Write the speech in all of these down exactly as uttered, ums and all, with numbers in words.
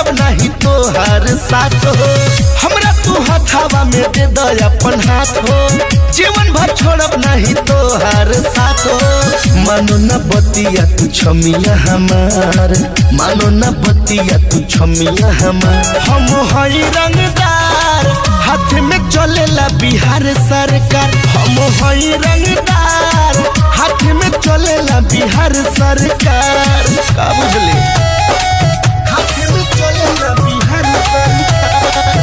छोड़ब नहीं तोहार साथ हो। हमरा तू हथावा में दे दो अपन हाथ हो, जीवन भर छोड़ब नहीं तोहार साथ हो। मानो न बतिया तू छमिया हमार, मानो न बतिया तू छमिया हमार। हम हई रंगदार, हाथ में चलेला बिहार सरकार। हम हई रंगदार, हाथ में चलेला बिहार सरकार। का बुझले? हाथ में चलेला बिहार सरकार।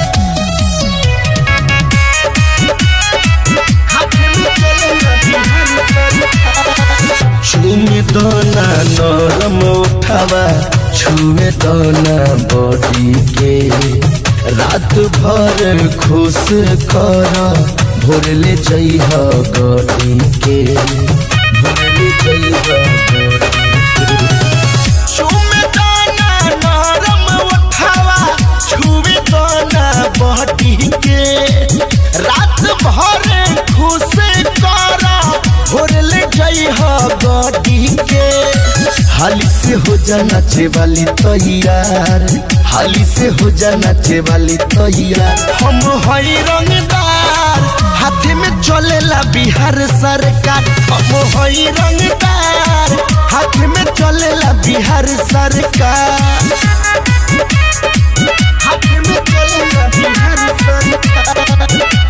हाथ में चलेला बिहार सरकार। छुए दोना नरम उठावा, छुए दोना बॉडी के। रात भर खुश कर, भोर ले जइह गड़ी के। भोर ले जइह गड़ी के। छुए दोना नरम उठावा, छुए दोना बॉडी के। रात भर खुश कर, भोर ले जइह गड़ी के। हाली से हो जा नाचे वाली तैयार, हाली से हो जा नाचे वाली तैयार। हम हई रंगदार, हाथ में चलेला बिहार सरकार। हम हई रंगदार, हाथ में चलेला बिहार सरकार। हाथ में चलेला बिहार सरकार।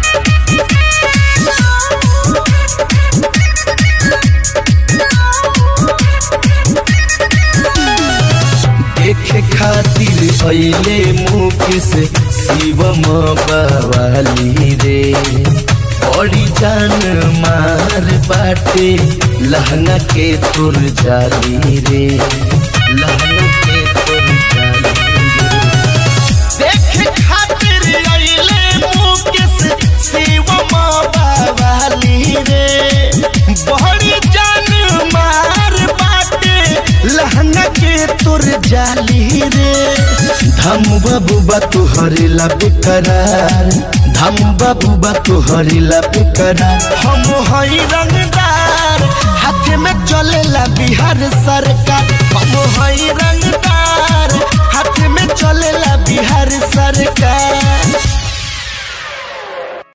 देखे खातिर अइले मुकेश शिवम बवाली रे। बड़ी जान मार बाटे लहंगा के तोर जाली रे, लहंगा के तोर जाली रे। देखे खातिर अइले मुकेश शिवम बवाली रे। बड़ी जान मार बाटे लहंगा के तोर जाली रे। धम बाबूबा तुहरे ला बेकरार, धम बाबूबा तुहरे ला बेकरार। हम हई रंगदार, हाथ में चलेला बिहार सरकार। हम हई रंगदार, हाथ में चलेला